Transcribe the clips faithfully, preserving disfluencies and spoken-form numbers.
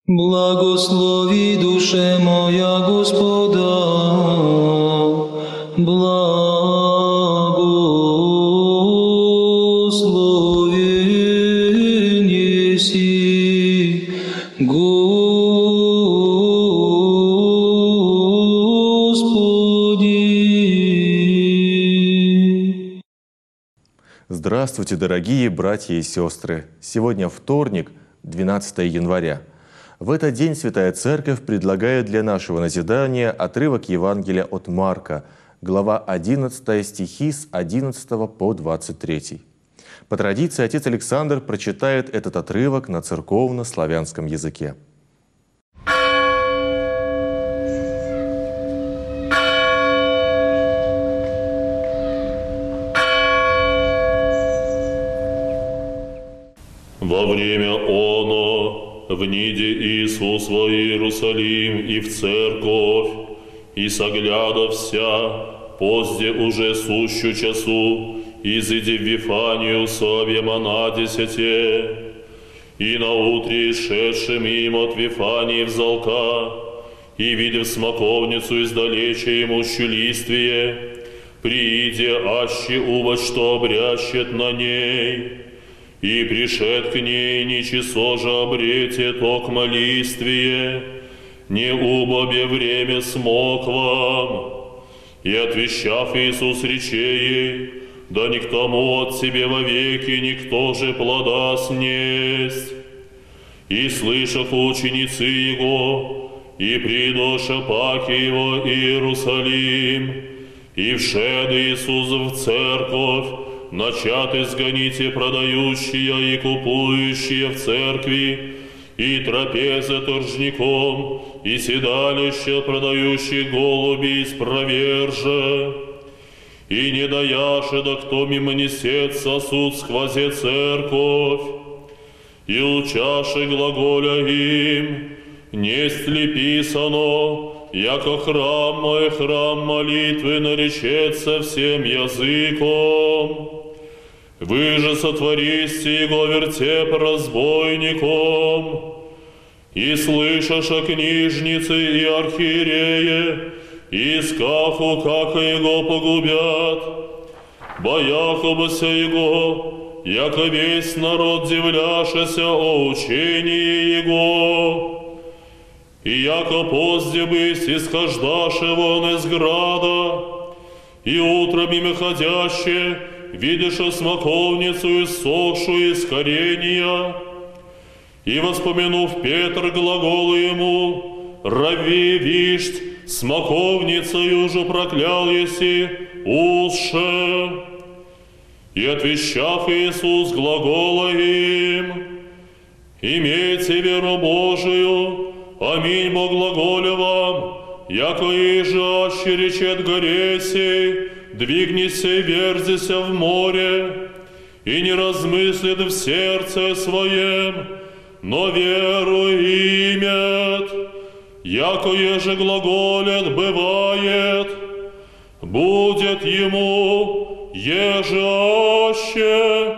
Благослови, душе моя, Господа, благословен еси, Господи. Здравствуйте, дорогие братья и сестры! Сегодня вторник, двенадцатое января. В этот день Святая Церковь предлагает для нашего назидания отрывок Евангелия от Марка, глава одиннадцатая, стихи с одиннадцатого по двадцать третий. По традиции отец Александр прочитает этот отрывок на церковно-славянском языке. Во время оно вниде Иисус во Иерусалим и в церковь, и согляда вся, позде уже сущу часу, изыди в Вифанию совьем она десяте, и наутре шедшим им от Вифании взалка, и, видев смоковницу издалече имущу листвие, прииде аще увод, что обрящет на ней, и пришед к ней ничего же обрете токмо листвие, не убобе время смог вам. И отвещав Иисус рече ей, да не к тому от себе вовеки никто же плода снесть. И слышав ученицы Его, и придоша паки Его Иерусалим, и вшед Иисус в церковь, начат изгоните продающие и купующие в церкви, и трапезы торжником, и седалище продающих голуби испроверже, и не даяше, да кто мимо несет сосуд сквозе церковь, и учаши глаголя им, несть ли писано, яко храм мой, храм молитвы наречется всем языком. Вы же сотвористе его вертеп разбойником, и слышаша книжницы и архиереи, и скаху, как его погубят, бояхобася его, яко весь народ дивляшася о учении его, и яко позде бысь исхождаше вон из града, и утром ими ходяще, видишь смоковницу иссохшую из коренья, и, воспомянув Петр глагол ему, «Рави, вишть, смоковницею же проклял еси, узше». И отвещав Иисус глагола им, «Имейте веру Божию, аминь бо глаголю вам, яко иже аще речет горе сей, двигнися и верзися в море, и не размыслит в сердце своем, но веру имет, яко еже глаголет, бывает, будет ему, еже аще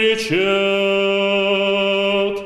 речет».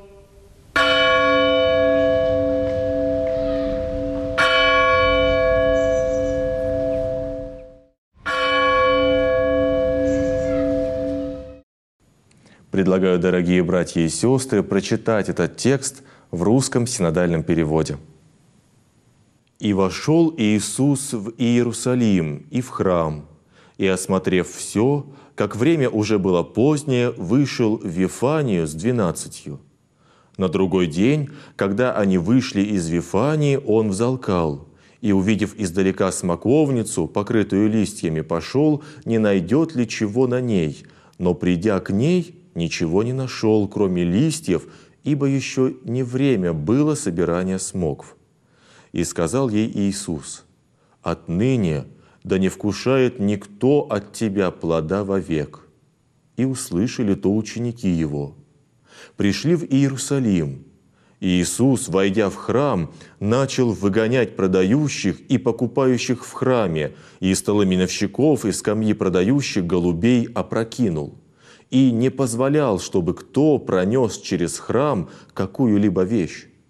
Предлагаю, дорогие братья и сестры, прочитать этот текст в русском синодальном переводе. «И вошел Иисус в Иерусалим и в храм, и, осмотрев все, как время уже было позднее, вышел в Вифанию с двенадцатью. На другой день, когда они вышли из Вифании, он взалкал, и, увидев издалека смоковницу, покрытую листьями, пошел, не найдет ли чего на ней, но, придя к ней, ничего не нашел, кроме листьев, ибо еще не время было собирания смокв. И сказал ей Иисус: «Отныне да не вкушает никто от тебя плода вовек». И услышали то ученики Его. Пришли в Иерусалим. И Иисус, войдя в храм, начал выгонять продающих и покупающих в храме, и столы миновщиков, и скамьи продающих голубей опрокинул. И не позволял, чтобы кто пронес через храм какую-либо вещь.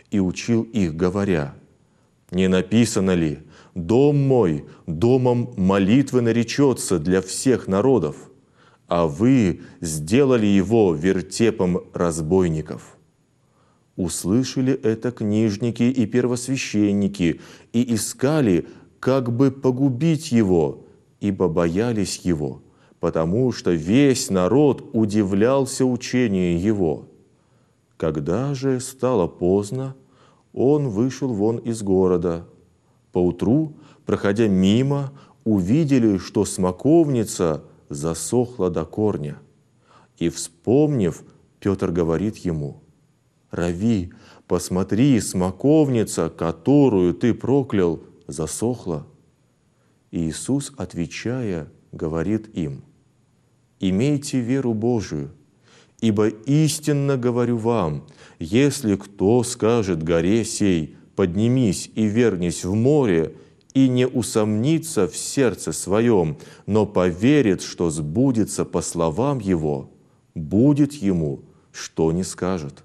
и учил их, говоря: «Не написано ли, дом мой домом молитвы наречется для всех народов, а вы сделали его вертепом разбойников». Услышали это книжники и первосвященники и искали, как бы погубить его, ибо боялись его, потому что весь народ удивлялся учению его. Когда же стало поздно, он вышел вон из города. Поутру, проходя мимо, увидели, что смоковница засохла до корня. И, вспомнив, Петр говорит ему: «Рави, посмотри, смоковница, которую ты проклял, засохла». И Иисус, отвечая, говорит им: «Имейте веру Божию, ибо истинно говорю вам, если кто скажет горе сей: поднимись и вернись в море, и не усомнится в сердце своем, но поверит, что сбудется по словам его, будет ему, что не скажет».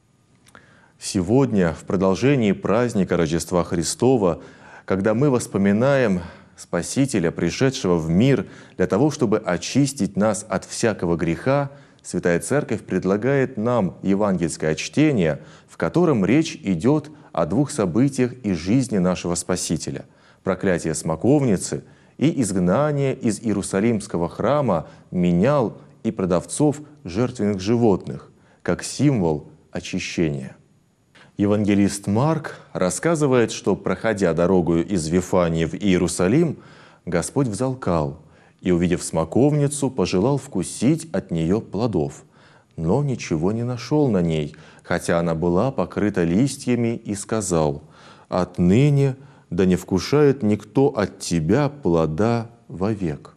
Сегодня, в продолжении праздника Рождества Христова, когда мы вспоминаем Спасителя, пришедшего в мир для того, чтобы очистить нас от всякого греха, Святая Церковь предлагает нам евангельское чтение, в котором речь идет о двух событиях из жизни нашего Спасителя – проклятие смоковницы и изгнание из Иерусалимского храма менял и продавцов жертвенных животных, как символ очищения. Евангелист Марк рассказывает, что, проходя дорогу из Вифании в Иерусалим, Господь взалкал и, увидев смоковницу, пожелал вкусить от нее плодов, но ничего не нашел на ней, хотя она была покрыта листьями, и сказал: «Отныне да не вкушает никто от тебя плода вовек».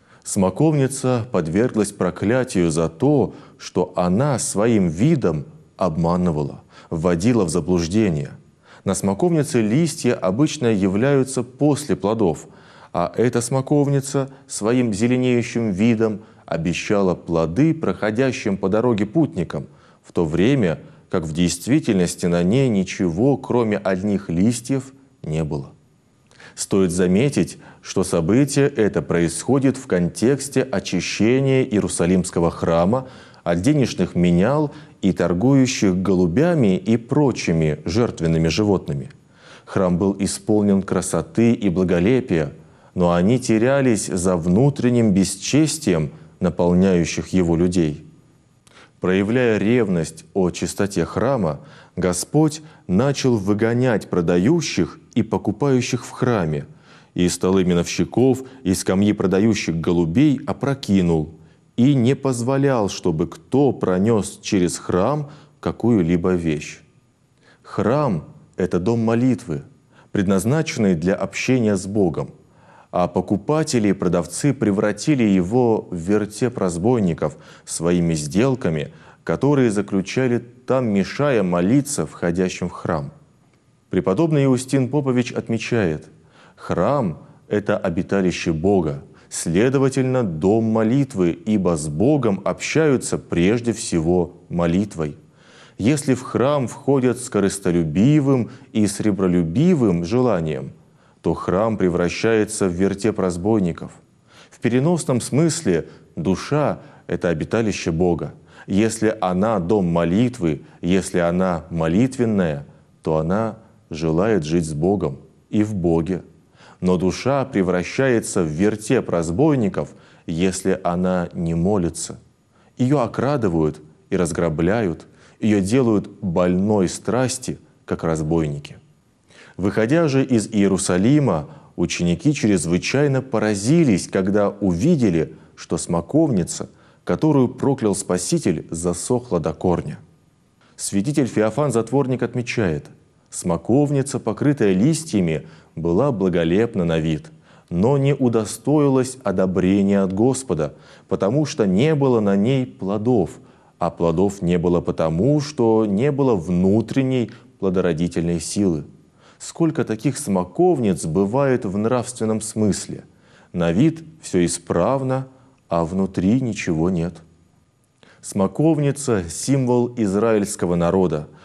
Смоковница подверглась проклятию за то, что она своим видом обманывала, вводила в заблуждение. На смоковнице листья обычно являются после плодов, а эта смоковница своим зеленеющим видом обещала плоды проходящим по дороге путникам, в то время как в действительности на ней ничего, кроме одних листьев, не было. Стоит заметить, что событие это происходит в контексте очищения Иерусалимского храма от денежных менял и торгующих голубями и прочими жертвенными животными. Храм был исполнен красоты и благолепия, но они терялись за внутренним бесчестием наполняющих его людей. Проявляя ревность о чистоте храма, Господь начал выгонять продающих и покупающих в храме, и столы миновщиков, и скамьи продающих голубей опрокинул, и не позволял, чтобы кто пронес через храм какую-либо вещь. Храм – это дом молитвы, предназначенный для общения с Богом, а покупатели и продавцы превратили его в вертеп разбойников своими сделками, которые заключали там, мешая молиться входящим в храм. Преподобный Иустин Попович отмечает: храм – это обиталище Бога, следовательно, дом молитвы, ибо с Богом общаются прежде всего молитвой. Если в храм входят с корыстолюбивым и сребролюбивым желанием, то храм превращается в вертеп разбойников. В переносном смысле душа – это обиталище Бога. Если она дом молитвы, если она молитвенная, то она желает жить с Богом и в Боге. Но душа превращается в вертеп разбойников, если она не молится. Ее окрадывают и разграбляют, ее делают больной страсти, как разбойники. Выходя же из Иерусалима, ученики чрезвычайно поразились, когда увидели, что смоковница, которую проклял Спаситель, засохла до корня. Святитель Феофан Затворник отмечает: смоковница, покрытая листьями, была благолепна на вид, но не удостоилась одобрения от Господа, потому что не было на ней плодов, а плодов не было потому, что не было внутренней плодородительной силы. Сколько таких смоковниц бывает в нравственном смысле? На вид все исправно, а внутри ничего нет. Смоковница – символ израильского народа,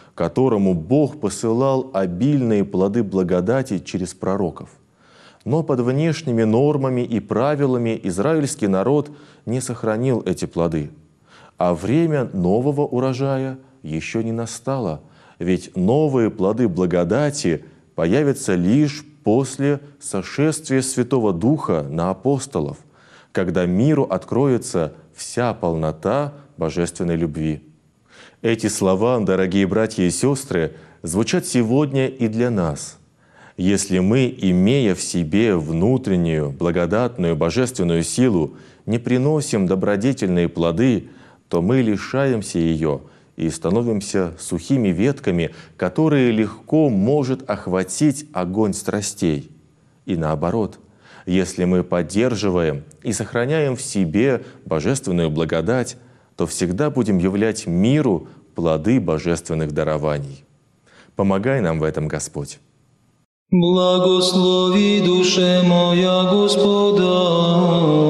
которому Бог посылал обильные плоды благодати через пророков. Но под внешними нормами и правилами израильский народ не сохранил эти плоды. А время нового урожая еще не настало, ведь новые плоды благодати появятся лишь после сошествия Святого Духа на апостолов, когда миру откроется вся полнота божественной любви. Эти слова, дорогие братья и сестры, звучат сегодня и для нас. Если мы, имея в себе внутреннюю, благодатную, божественную силу, не приносим добродетельные плоды, то мы лишаемся ее и становимся сухими ветками, которые легко может охватить огонь страстей. И наоборот, если мы поддерживаем и сохраняем в себе божественную благодать, то всегда будем являть миру плоды божественных дарований. Помогай нам в этом, Господь. Благослови душе моя Господа.